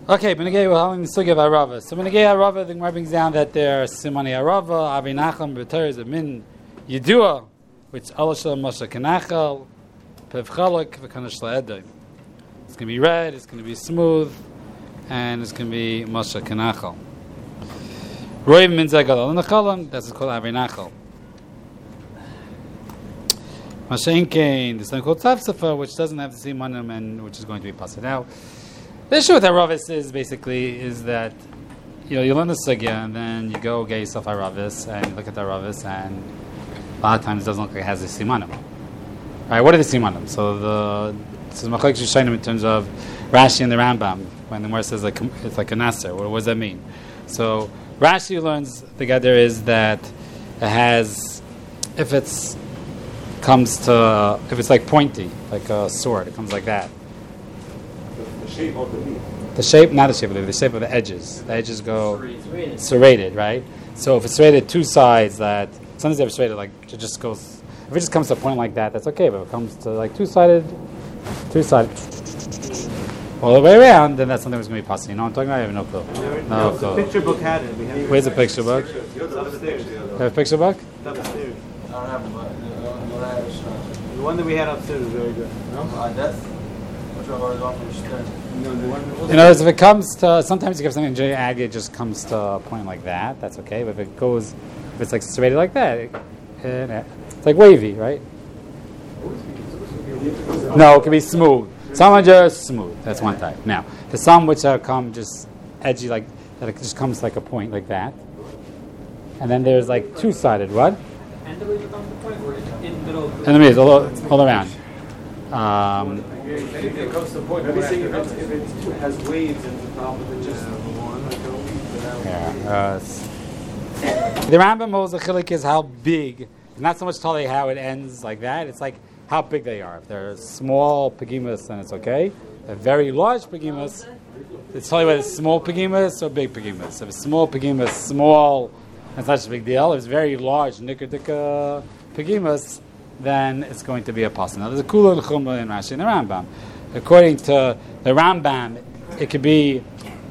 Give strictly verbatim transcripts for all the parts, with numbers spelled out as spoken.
Okay, Benegay, we're having the Sugi of Arava. So Benegay Arava, the Gemara brings down that there are Simani Arava, Avi Nacham, B'ter is a Min Yidua, which Allah Shalom Moshe Kanachal, Pev Chalak, V'kanash La'eday. It's going to be red, it's going to be smooth, and it's going to be Moshe Kanachal. Roiv Min Zegad Al Nachalam, that's called Avi Nachal. Mashenkein, this is called Tzavsafa, which doesn't have the Simanim, and which is going to be Pasad. Now, the issue with Aravis is basically is that you know you learn the sugya and then you go get yourself Aravis and you look at the Aravis and a lot of times it doesn't look like it has a simanim. Right? What are the simanim? So the this is Machlokes Rishonim in terms of Rashi and the Rambam when the Gemara says like it's like a nasser. What, what does that mean? So Rashi learns the gather is that it has if it's comes to if it's like pointy like a sword it comes like that. The shape of the leaf. The shape, not the shape of the leaf, the shape of the edges. The edges go serrated, serrated right? So if it's serrated two sides, that sometimes they're serrated like it just goes. If it just comes to a point like that, that's okay. But if it comes to like two sided, two sided, all the way around, then that's something that's going to be possible. You know what I'm talking about? I have no clue. No, no clue. The picture book had it. We have Where's the picture book? You have a picture book? Upstairs. I don't have one. The one that we had upstairs is very good. No, uh, that's which one was off of the No, the one. In other words, if it comes to, sometimes you give something in ag, it just comes to a point like that, that's okay. But if it goes, if it's like serrated like that, it, it, it's like wavy, right? No, it can be smooth. Some are just smooth. That's one type. Now, the some which are come just edgy, like that, it just comes like a point like that. And then there's like two-sided. What? And the way it becomes the point where it's in the middle. In the middle, all, all around. Um, It comes to a point. Everything if it's, if it has waves at the top of it, just one like a leaf without. Yeah. Uh, the Rambam holds the chilik is how big. It's not so much totally how it ends like that. It's like how big they are. If they're small pagimas, then it's okay. If very large pagimas, it's totally whether it's small pagimas or big pagimas. If it's small pagimas, small, that's not such a big deal. If it's very large nikadika pagimas, then it's going to be a pasuk. Now there's a kula and chumah in Rashi and the Rambam. According to the Rambam, it could be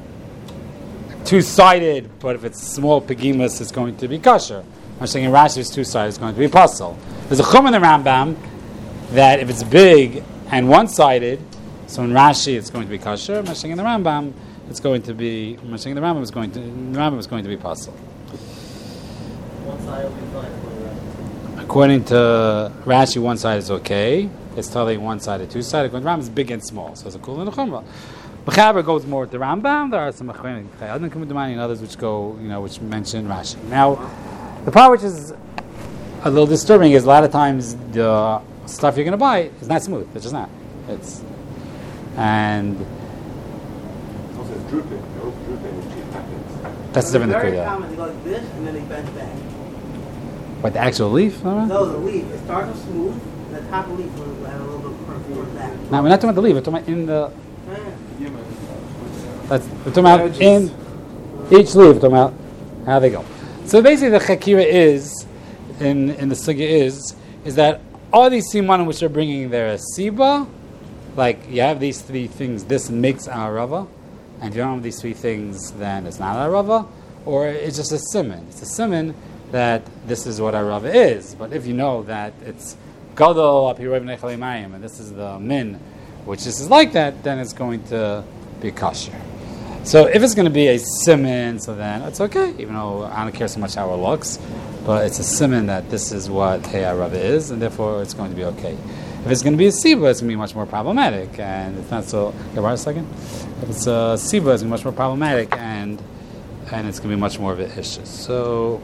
two-sided, but if it's small pagimas, it's going to be kosher. I'm saying in Rashi, it's two-sided, it's going to be pasul. There's a chumah in the Rambam that if it's big and one-sided, so in Rashi it's going to be kosher. I'm saying in the Rambam, it's going to be. I'm saying the Rambam is going to. The Rambam is going to be pasul. One side will be fine. According to Rashi, one side is okay. It's totally one-sided, two-sided. According to Rambam, it's big and small, so it's a cool and a chumrah. Mechaber goes more with the Rambam. There are some Achronim and others which go, you know, which mention Rashi. Now, the part which is a little disturbing is a lot of times the stuff you're going to buy is not smooth. It's just not. It's and Also, it's drooping. They're all drooping with cheap packets. that's different than Very Kriya. common. They go like this and then they bend back. What, the actual leaf? All right. No, the leaf. It starts off smooth, and the top of the leaf will have a little bit curve toward back. Now, we're not talking about the leaf. We're talking about in the. Yeah. That's, we're talking about in each leaf. We're talking about how they go. So basically, the chakira is in in the sugya is is that all these simanim which are bringing their siba, like you have these three things, this makes our rava, and if you don't have these three things, then it's not our rava, or it's just a siman. It's a siman that this is what our rava is. But if you know that it's gadol up here and this is the min, which this is like that, then it's going to be kosher. So if it's going to be a siman, so then it's okay, even though I don't care so much how it looks, but it's a siman that this is what hey rava is, and therefore it's going to be okay. If it's going to be a siba, it's going to be much more problematic, and it's not so. Give a second. If it's a siba, it's going to be much more problematic, and and it's going to be much more of an issue. So.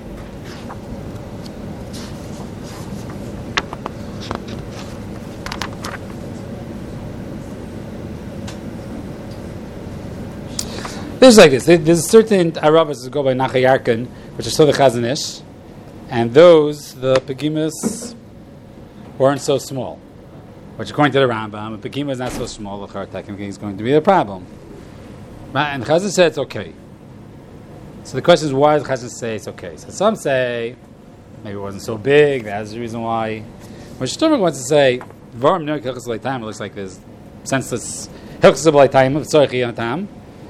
There's like this. There's certain Arabas that go by Nachayarkin, which are still the Chazanish, and those, the Pegimas, weren't so small. Which, according to the Rambam, a Pegima is not so small, the Chartek is going to be a problem. And Chazan said it's okay. So the question is, why does Chazan say it's okay? So some say, maybe it wasn't so big, that's the reason why. But Shturmuk wants to say, Varam Nirk Hilchas B'Lei Tam, it looks like there's senseless Hilchas B'Lei Tam, Tzorchi Tam.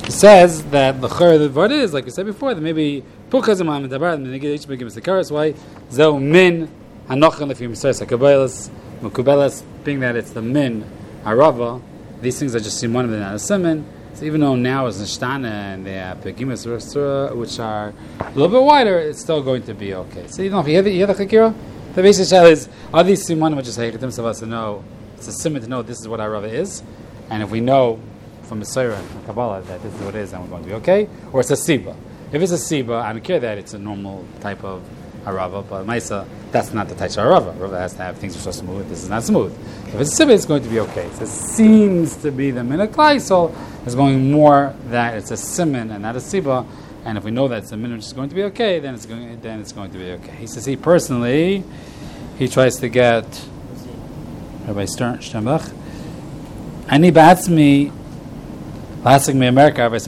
He says that the chur the word is, like we said before, that maybe Pukazim Hamid Dabar, and they each begin the karas. Why? Zeu min hanochel if you misays hakabelas mukubelas, being that it's the min harava. These things are just in one of them, not a simon. So even though now it's nishtana and they have pegimas which are a little bit wider, it's still going to be okay. So you know, if you hear the, you hear the chakira, the basic shell is: are these simanim which is haketim of us to know? It's a simon to know this is what harava is, and if we know from Messiah and Kabbalah that this is what it is, then we're going to be okay. Or it's a siba. If it's a siba, I don't care that it's a normal type of harava, but Maisa, that's not the type of harava. Harava has to have things which are smooth. This is not smooth. If it's a siba, it's going to be okay. So it seems to be the minhag klaisol is going more that it's a siman and not a siba. And if we know that it's a minhag which is going to be okay, then it's going then it's going to be okay. He says he personally he tries to get Rabbi Stern Sternbach. Ani ba'atzmi Lasik me America, I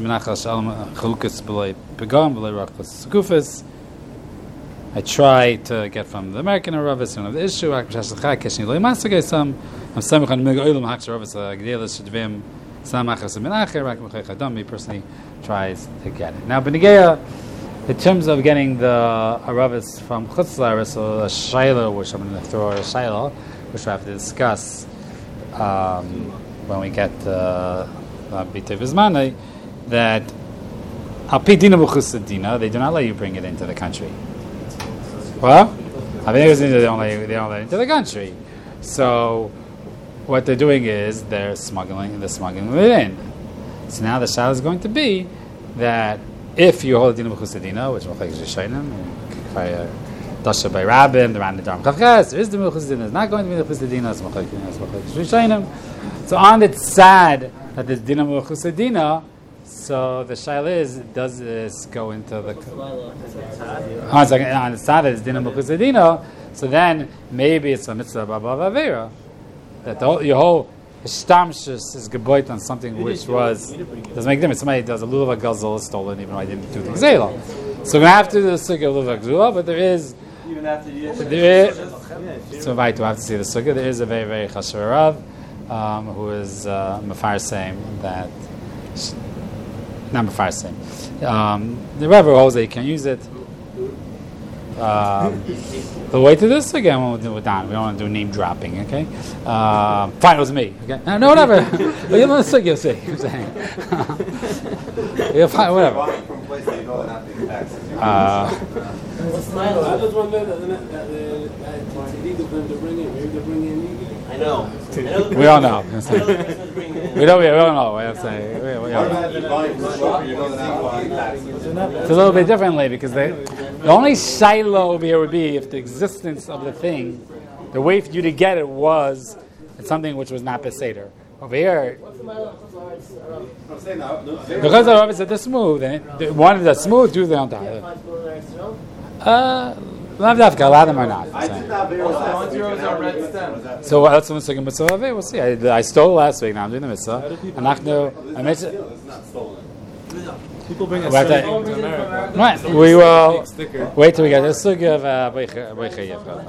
try to get from the American Aravis and of the issue. I'm He personally tries to get it. Now, B'Negeya, in terms of getting the Aravis from Chutzlaris, or a Shiloh, which I'm going to throw a Shiloh, which we have to discuss um, when we get to Uh, that they do not let you bring it into the country. Well, I think they don't let you, they don't let it into the country. So what they're doing is they're smuggling they're smuggling it in. So now the shal is going to be that if you hold a din b'chusadina, which is Rishayim, Dasha by Rabbin, the Rand Darm Chavches, there is the b'chusadina, it's not going to be the b'chusadina, it's Rishayim. So on its sad that there's dinam u'chusadina, so the shaila is, does this go into the... Oh, it's like, on the side it's dinam u'chusadina, so then maybe it's a mitzvah b'abav avera. That the whole, your whole shtamshus is geboit on something which was... doesn't make a difference. Somebody does a lulav gazel is stolen even though I didn't do the gzela. So we're going to have to do the sukkah of lulav gzela, but there is... Even after you... There is, so right, to have to see the sukkah, there is a very, very chashuv rav, Um, who is uh, Mefarsim that not Mefarsim. Um, the Rebbe holds that you can use it. Um, the way to this again, we'll do it down. We don't want to do name dropping, okay? Uh, fine, it was me. Okay, no, no whatever. But you want to say, you'll see. I'm saying, you'll find whatever. Uh, I just wonder that it's illegal for them to bring in. Maybe they bring in illegally. I know. We all know. We don't. We don't know. I'm saying. We, we all know. It's a little bit differently because they, the only shiloh over here would be if the existence of the thing, the way for you to get it was something which was not beseder. Over here, because the rabbis are the smooth, and it, one of the smooth, two they don't die. Uh, Lav dafka, a lot of them are not. So what else is the mitzvah? We'll see. I, I stole last week. Now I'm doing the mitzvah. Anachnu, I mentioned. People bring a Right, certain to America. Right, we will wait till we get the sugi of Boicha Yevcha.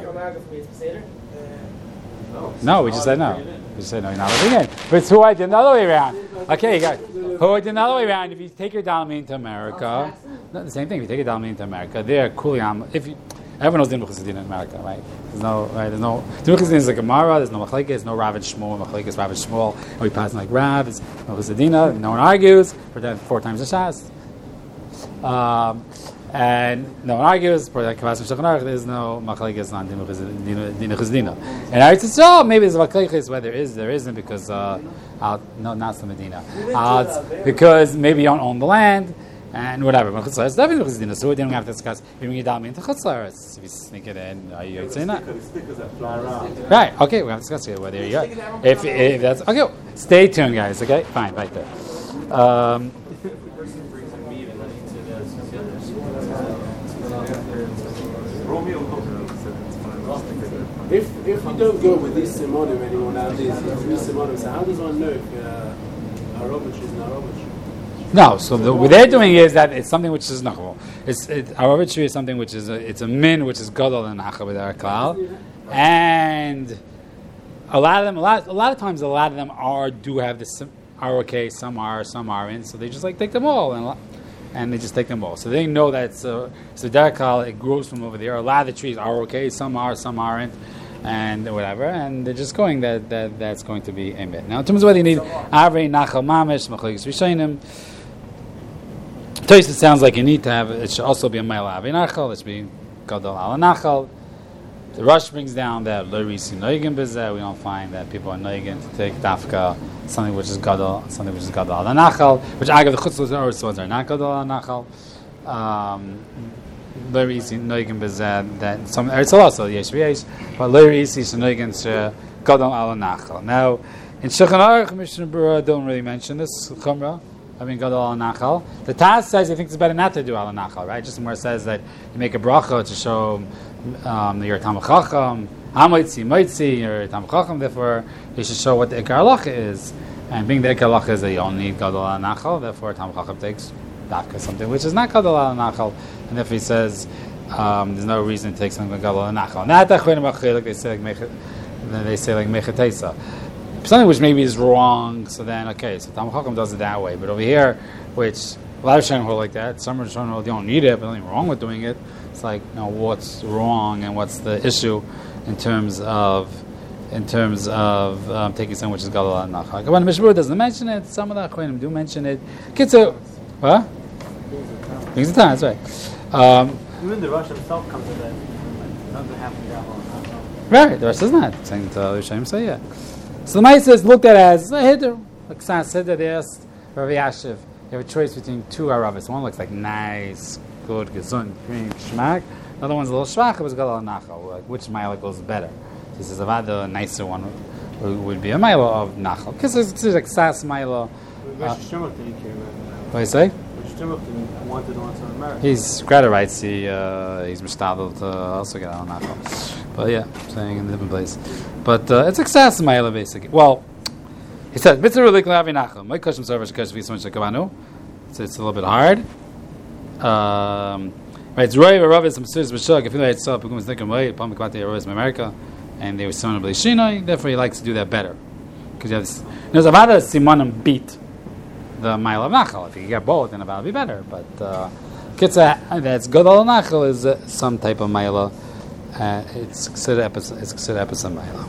No, we just said no. We just said no, you're not living in. But it's who I did the other way around. Okay, you got who I did the other way around. If you take your dalmi into America, not the same thing. If you take your dalmi into America, they're kuliyam. If you, everyone knows din b'chusadin in America, right? There's no, right? There's no din b'chusadin is like a Gemara. There's no machlekes. There's no Rav and Shmuel. Machlekes is Rav and Shmuel. And we pass like Rav. It's no chusadina. No one argues for that four times a shas. Um, and no one argues for that kavas and shulchan aruch. There's no machlekes on din b'chusadina. And I said, so maybe there's machlekes where there is, there isn't because uh, out, no, not the Medina. Uh, because maybe you don't own the land. And whatever, but Chutzlaretz definitely Chutzlaretz. So we didn't have to discuss. You bring your dalmi into Chutzlaretz. If you sneak it in, are you saying that? Right. Okay, we have to discuss it. Whether you if if that's okay. Stay tuned, guys. Okay, fine, right there. Um, If if we don't go with this simonim anymore nowadays, these simonim, so how does one know if uh, Arovich is not Arovich? No, so the, what they're doing is that it's something which is nachal. It's it, our arbitrary is something which is a, it's a min which is gadol and nachal with our klal, and a lot of them, a lot, a lot of times, a lot of them are do have this. are okay, some are, some aren't. So they just like take them all, and and they just take them all. So they know that it's uh, so Derkal, it grows from over there. A lot of the trees are okay, some are, some aren't, and whatever. And they're just going that, that that's going to be a bit. Now, in terms of whether you need Avrei Nachal Mamish, Machlokes Rishonim, it sounds like you need to have, it should also be a Mile Avrei Nachal, it should be Gadol Ala Nachal. The Rush brings down that Lurisi Noigen Bezeh. We don't find that people are Noigen to take Dafka, something which is Gadol, something which is Gadol Ala Nachal, which Agav the Chutzlos ones are not Gadol Ala Nachal. Lurisi Noigen Bezeh, that some it's also Yesh V'Yesh, but Lurisi Noigen to Gadol Ala Nachal. Now, in Shulchan Aruch, Mishnah Berurah don't really mention this Chumrah. I mean, Gadol Ala Nachal. The Taz says he thinks it's better not to do Ala Nachal, right? Just where it says that you make a bracha to show um, you're a Talmid Chacham, Hamoitzi, Moitzi, you're a Talmid Chacham, therefore you should show what the Ikar Halacha is. And being the Ikar Halacha is that you don't need Gadol Ala Nachal, therefore Talmid Chacham takes Dafka, something which is not Gadol Ala Nachal. And therefore he says um, there's no reason to take something like Gadol Ala Nachal. Not that like they say like they say like Mechatesa. Something which maybe is wrong, so then, okay, so Talmid Chacham does it that way. But over here, which a lot of Rishonim hold like that, some Rishonim hold you don't need it, but nothing wrong with doing it. It's like, you know, what's wrong and what's the issue in terms of in terms of um, taking something which is Gadol Ala Nachal. When the Mishnah Berurah doesn't mention it, some of the Achronim do mention it. Kitzu, what? Things of time, that's right. Um, Even the Rush himself comes to that. It doesn't have to be Gadol Ala Nachal. Right, the Rush is not saying to Rishonim, say yeah. So the Maisa is looked at as a Hiddur. Like San said that they asked Rav Yashiv, you have a choice between two Aravis. One looks like nice, good, gesund, green, schmack. The other one's a little schwach, it was Gadol Ala Nachal. Like, which Maila goes better? So he says, about the nicer one would be a Maila of Nachal. Because it's like Sas Maila. Rosh Hashanah didn't care about that. What do you say? Rosh Hashanah wanted on to America. He's Greta writes, he, uh, he's mishtadel to also get Ala Nachal. But yeah, saying in a different place. But uh, it's like Sas Maila basically. Well, he said, Mitzvah Relik Lavi Nachal. My question is over because we so much like Kavanu. It's a little bit hard. Um, right, it's Roy Rav some serious b'shug. If you know it's up, because they can wait. Palm Kvati Rav in America, and they were son of Blishinoi. Therefore, he likes to do that better because you have this. There's a lot of Simonim beat the Mile of Nachal. If you get both, then it'll be better. But uh, Kitza, that's Gadol Ala Nachal is uh, some type of Mile. Uh, it's considered episode. It's considered episode Mile.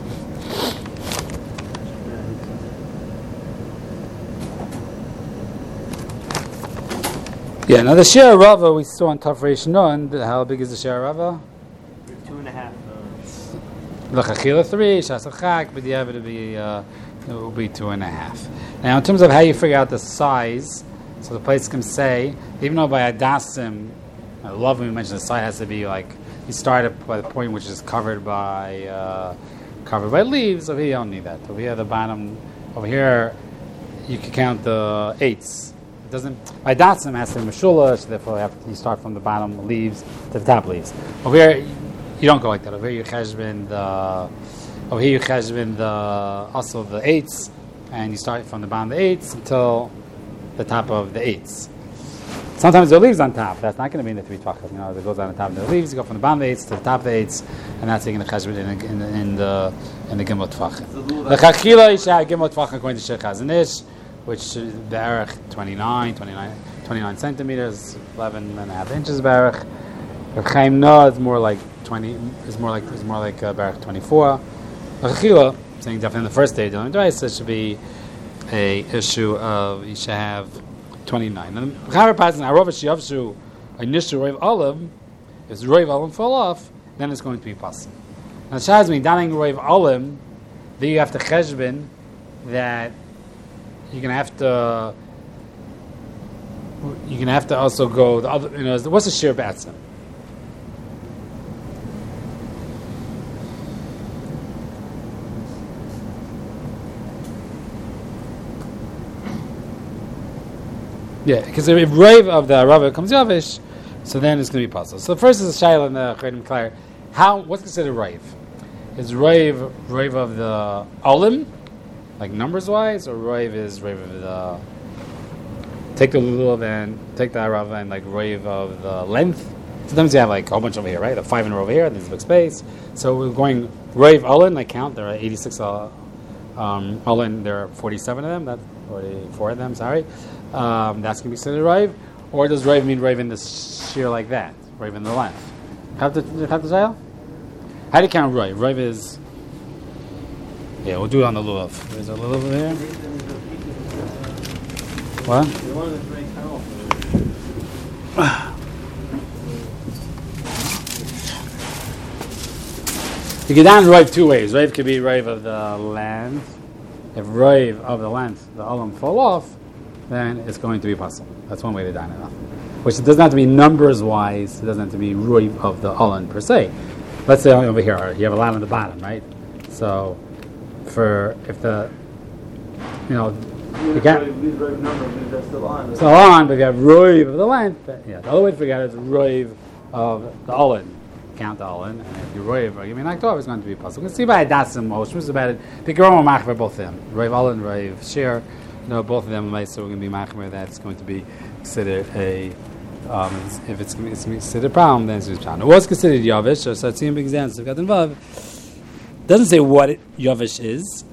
Yeah, now the Shir Rava we saw on Tafresh Nun, how big is the Shir Rava? Two and a half. The Chachila three, Shasachak, but the other would be uh, it will be two and a half. Now, in terms of how you figure out the size, so the place can say, even though by Adasim, I love when we mention the size has to be like you start at by the point which is covered by uh, covered by leaves. Over here, you don't need that. Over here, the bottom. Over here, you can count the eights. Doesn't by Datsim has to be Meshula, so therefore you, have to, you start from the bottom leaves to the top leaves. Over here, you don't go like that. Over here, you cheshbin the over here you cheshbin the also the eights, and you start from the bottom of the eights until the top of the eights. Sometimes there are leaves on top. That's not going to be in the three tvachim. You know, it goes on the top of the leaves. You go from the bottom of the eights to the top of the eights, and that's taking the cheshbin in, in, in the in the gimel tvachim. The chachila is gimel tvachim according to Sheikh Hazanish, which is Barach twenty-nine, twenty-nine, twenty-nine centimeters, eleven and a half inches Barach. Chaim Na is more like twenty. Is more like is more like uh, Barach twenty-four. Chachila, saying definitely in the first day doing dries, it should be a issue of you should have twenty-nine. And Chavar Pazin Arov Shiyavshu initial Roiv Olive, if the Roiv Olive fall off, then it's going to be possible. Now Shaz mean doning Roiv Olive, then you have to cheshbin that. You're gonna have to. You're gonna have to also go the other. You know, what's the shir b'atzim? Yeah, because if rave of the rava comes yavish, so then it's gonna be possible. So the first is a shayla in the Chayim Klar. How what's considered rave? Is rave rave of the olim? Like numbers wise, or Rave is Rave of the take the lulav and take the arava and like Rave of the length. Sometimes you have like a whole bunch over here, right? A five in a row over here, there's a big space. So we're going Rave Olin, I count, there are eighty-six uh, um, Olin, there are forty-seven of them. That or the four of them, sorry, um, that's going to be considered Raiv. Or does Raiv mean Raiv in the shear like that? Raiv in the length? Have the have the Zayel? How do you count Raiv? Raiv is... Yeah, we'll do it on the Lulav. There's a Lulav there. What? You get down to Raiv two ways. Raiv could be Raiv of the land. If Raiv of the length, the Olam fall off, then it's going to be possible. That's one way to dine it off. Which it doesn't have to be numbers wise, it doesn't have to be Raiv of the Olam per se. Let's say over here, you have a line on the bottom, right? So, for, if the, you know, you can't, it's still on, but if you have Raiv of the length, yeah, the other way to forget it is Raiv of the Olam. Count the Olam, and if you Raiv or give me an Aktov, it's going to be possible. We can see by Adasim, Oshmus about it. Pikarom or Machmer, both of them. Raiv Olam, Raiv Shir, you know, both of them, so we're going to be Machmer, that's going to be considered a, um, if it's, it's considered a problem, then it's just a problem. It was considered Yavish, or Satzim Big Zan, so got involved. Doesn't say what it, Yavish is.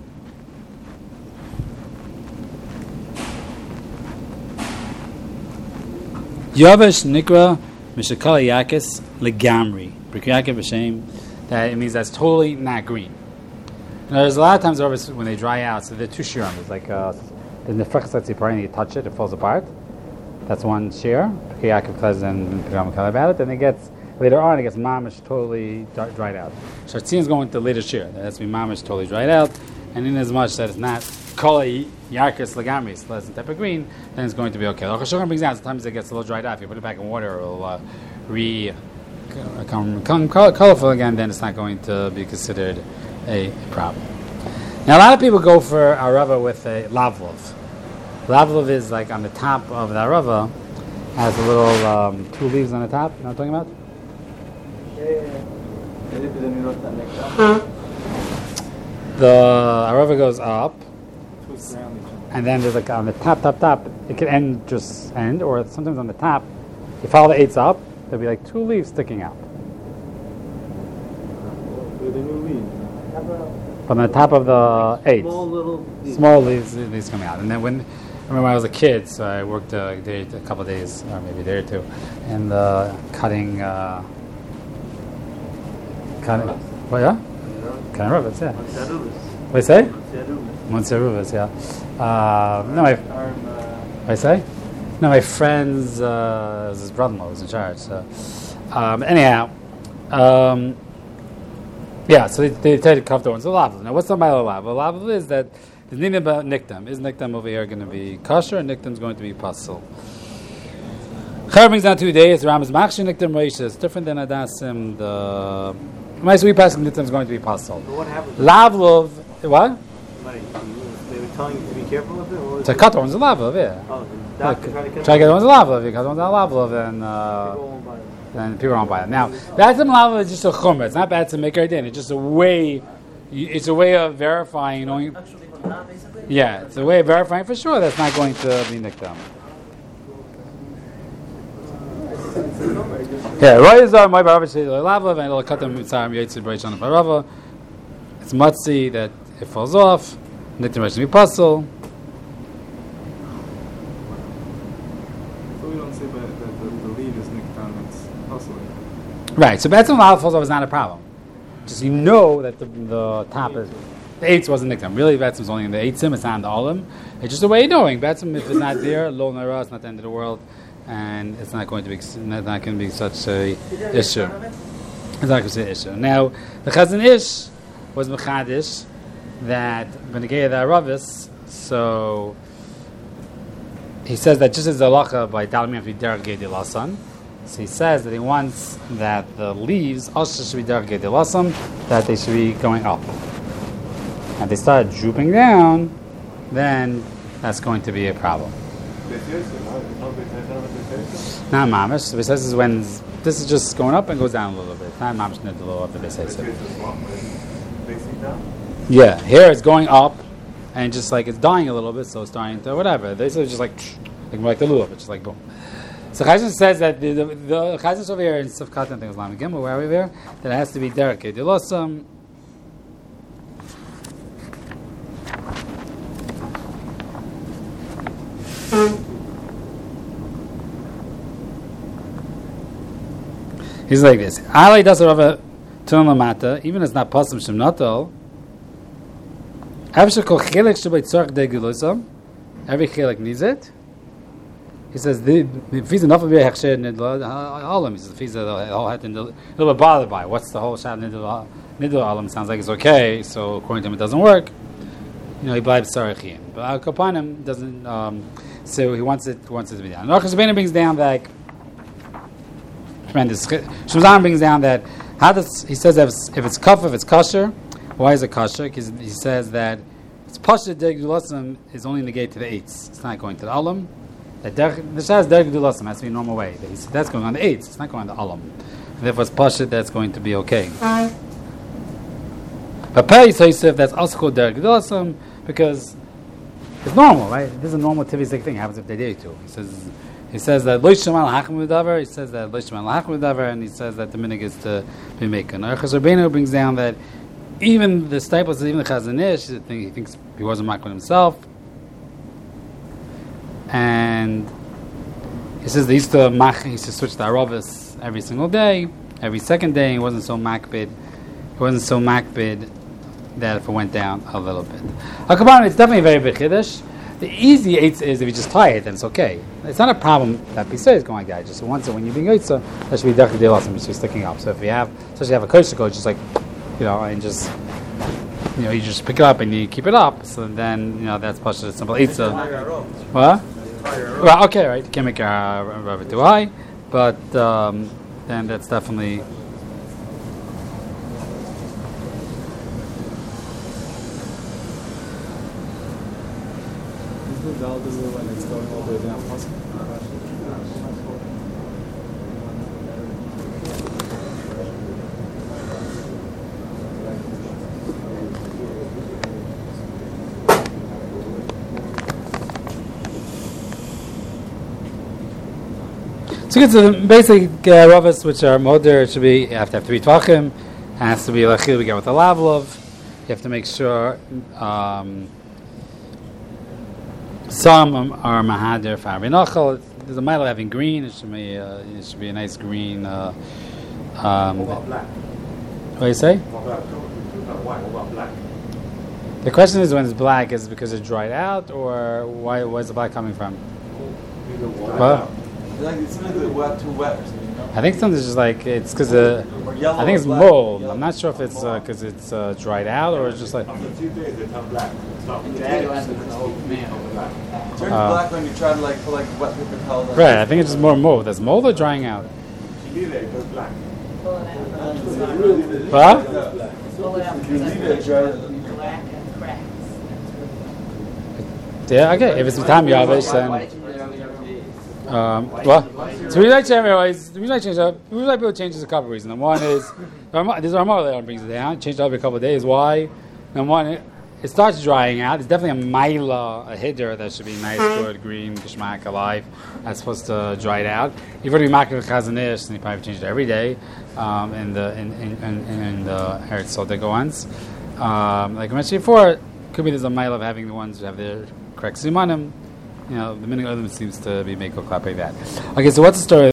Yavish Nikra Mishakala Yakis Legamri. That it means that's totally not green. Now, there's a lot of times over when they dry out, so they're two shirim. There's like uh, in the frechas and you touch it, it falls apart. That's one shir. And about it, then it gets later on it gets mamish totally dried out. Shartzin is going to later shir. That has to be mamish totally dried out, and in as much that it's not kol yarkis lagamri, so less than type of green, then it's going to be okay. Sometimes it gets a little dried out. If you put it back in water, it will uh, re. Come, come colorful again, then it's not going to be considered a problem. Now, a lot of people go for arava with a lavlov. Lavlov is like on the top of the arava, has a little um, two leaves on the top. You know what I'm talking about? The arava goes up, and then there's like on the top, top, top. It can end just end, or sometimes on the top. You follow the eights up. There'll be like two leaves sticking out. From the top of the eight. Small little leaves. Small leaves, leaves coming out. And then when, I remember when I was a kid, so I worked a, day, a couple of days, or maybe a day or two, and uh, cutting, uh, cutting, what, yeah? Cutting rivets, yeah. What do you say? Monsieruvas, yeah. Uh, no, my, what I say? No, my friend's uh, his brother-in-law was in charge. So, um, anyhow, um, yeah. So they, they tell you to cover the ones. So lava. Now, what's the matter lava? Lava is that there's nothing about niktam. Is niktam over here going to be kosher, or niktam is going to be pasul? Chaver brings down two days. The Ram is machshin niktam reisha. It's different than adasim. The my we pass niktam is going to be pasul. What happens? Lavlov. What? Like, they were telling you to be careful with it. Or to cut the ones lava. Yeah. Oh, Like, try to get the ones lava. Because the ones lava, then uh, then people won't buy them. Now, batzim lava is just a chumrah. It's not batzim maker din. It's just a way. It's a way of verifying. You know, yeah, it's a way of verifying for sure that's not going to be nikdam. Yeah, royas are my barava sheilah lava, and it'll cut them mitzayim yitzid breish on the barava. It's matzi that it falls off. Nikdam reish to be puzzle. Right, so Betzim Lava falls off is not a problem. Just you know that the, the top is, the eights wasn't Niktam. Really, Betzim is only in the eightzim, it's not in the Olim. It's just a way of knowing. Betzim, if it's not there, Lo Nara, it's not the end of the world, and it's not going to be not, not going to be such a issue. It's not going to be an issue. Now, the Chazon Ish was Mechadish that Benegei the Aravis, so he says that just as the halacha by Dalmi Afi Derech Gei Dilasan, so he says that he wants that the leaves also should be derech dilasam, that they should be going up. And they start drooping down, then that's going to be a problem. Not mamish. So he says is when this is just going up and goes down a little bit. Not mamish nidlo of the beseisa. Yeah, here it's going up and just like it's dying a little bit, so it's starting to whatever. They say it's just like like more like the lulav, it's just like boom. So Chazon says that the the, the Chazon over here in Sufkat and things like that, where are we there? That it has to be derech dilosam. He's like this. Ali does Rava Tun Lamata, even if it's not Pasam Shemnato. Every chilek needs it. He says the if he's enough of a hechsher nidla alam. He says if he's a whole had a little bit bothered by it. What's the whole shad nidla nidla alam? Sounds like it's okay. So according to him, it doesn't work. You know, he blibes sarachim, but Al Kapanim doesn't. Um, so he wants it wants it to be down. Nachas Rabbeinu brings down that tremendous. Shulchan brings down that how does he says if it's, if it's kaf, if it's kosher. Why is it kosher? Because he says that it's pasha derek gdulasim is only negated to the eights. It's not going to the alam. That the shas derek gdulasim has to be a normal way. That he said that's going on the eights. It's not going on the alam. And therefore, it's pasha that's going to be okay. But Pei Yosef that's also called derek gdulasim because it's normal, right? This is a normal tivistic thing. It happens if they dare to. He says he says that lo yishmal hacham v'davar. He says that lo yishmal hacham v'davar, and he says that the minig is to be making. Nachas Rabbeinu brings down that. Even the staples, even the Chazon Ish, he thinks he wasn't makbid himself, and he says they used to mach, he used to switch the aravis every single day, every second day. He wasn't so makbid, he wasn't so makbid that if it went down a little bit. Hakabana, it's definitely a very big chiddush. The easy eight is if you just tie it, then it's okay. It's not a problem that Pisay is going like that. Just once when you're being eitzah, that should be definitely deal which is sticking up. So if you have, especially if you have a kosher coach, just like. You know, and just you know, you just pick it up and you keep it up. So then, you know, that's such a simple eitzah. What? Well, okay, right. You can't make a rubber too high, but um, then that's definitely. Is the dal the rule when it's going all the way down possible? So it's the basic uh, ravas which are moder. It should be you have to have three tvachim. It has to be lachil we get with a lavlov. You have to make sure um, some are mahader for avinachal. There's a mile having green. It should be uh, it should be a nice green. Uh, um, what about black? What do you say? What about white? What about black? The question is when it's black is it because it dried out or why? Where's the black coming from? Well, Like it's a little bit wet, too wet or something, you know? I think something's just like it's because the. I think it's black, mold. yellow. I'm not sure if it's because uh, it's uh, dried out or it's just like. After two days, they turn black. Stop. Turns Uh, black when you try to like put like wet paper towel. Like Right, I think it's just more mold. There's mold or drying out. You leave it, it goes black. What? If you leave it dry, Black and cracks. Yeah, okay. If it's time Yavish, then. Um, well, so we like to anyways. We like to change up. We like people change this a couple of reasons. Number one is this is Ramah that brings it down. Changed it every couple of days. Why? Number one, it, it starts drying out. It's definitely a mila, a hidder that should be nice, good, green, gishmak, alive. That's supposed to dry it out. You've already marked with Chazon Ish, and you probably change it every day. Um, in the in in in, in the Eretz Sodego ones, um, like I mentioned before, it could be there's a mile of having the ones that have their correct simanim. You know, the meaning of them seems to be make a clap like that. Okay, so what's the story?